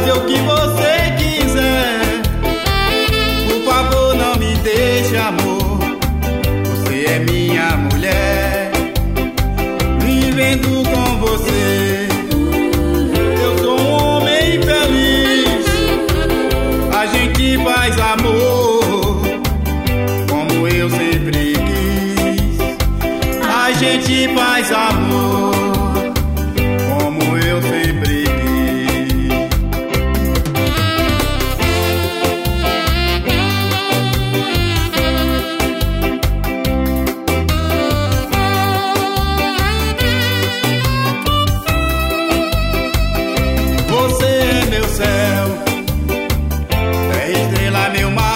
fazer o que você quiser. Por favor, não me deixe, amor. Você é minha mulher. Vivendo com você, eu sou um homem feliz. A gente faz amor como eu sempre quis. A gente faz amor como eu sempre quis. Você é meu céu, é estrela, meu mar,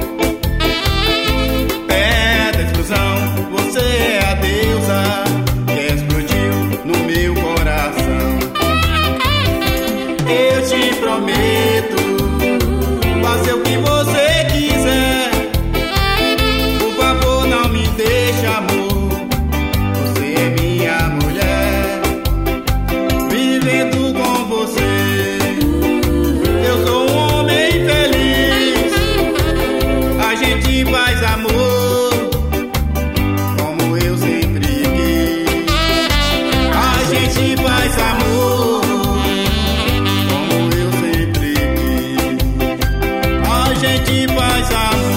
pedra, explosão. Você é a deusa que explodiu no meu coração. Eu te prometo fazer o que você quiser. Por favor, não me deixe, amor. Você é minha mulher. Vivendo com você, eu sou um homem feliz. A gente faz amor como eu sempre quis. A gente faz amor como eu sempre quis. A gente faz amor.